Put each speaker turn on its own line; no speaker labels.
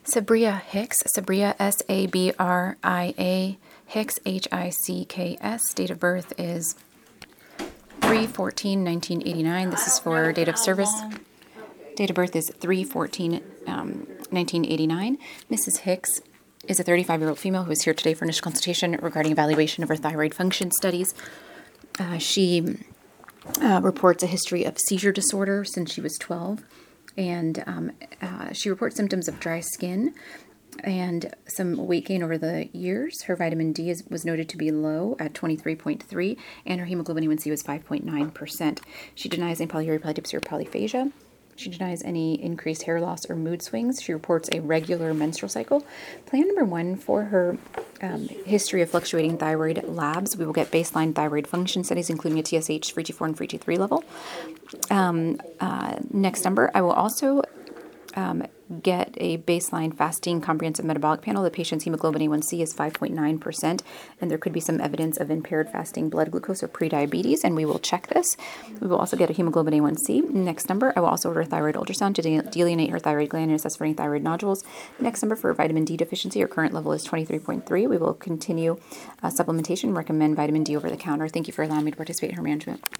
Sabria Hicks, Sabria, S-A-B-R-I-A, Hicks, H-I-C-K-S. Date of birth is 3/14/1989. This is for date of service. Date of birth is 3/14/1989. Mrs. Hicks is a 35-year-old female who is here today for initial consultation regarding evaluation of her thyroid function studies. She reports a history of seizure disorder since she was 12, and she reports symptoms of dry skin and some weight gain over the years. Her vitamin D was noted to be low at 23.3, and her hemoglobin A1C was 5.9%. She denies any polyuria, polydipsia, or polyphagia. She denies any increased hair loss or mood swings. She reports a regular menstrual cycle. Plan number 1 for her history of fluctuating thyroid labs. We will get baseline thyroid function studies, including a TSH, free T4, and free T3 level. Next number, I will also get a baseline fasting comprehensive metabolic panel. The patient's hemoglobin A1C is 5.9%, and there could be some evidence of impaired fasting blood glucose or prediabetes, and we will check this. We will also get a hemoglobin A1C. Next number, I will also order a thyroid ultrasound to delineate her thyroid gland and assess for any thyroid nodules. Next number, for vitamin D deficiency, her current level is 23.3. We will continue supplementation and recommend vitamin D over the counter. Thank you for allowing me to participate in her management.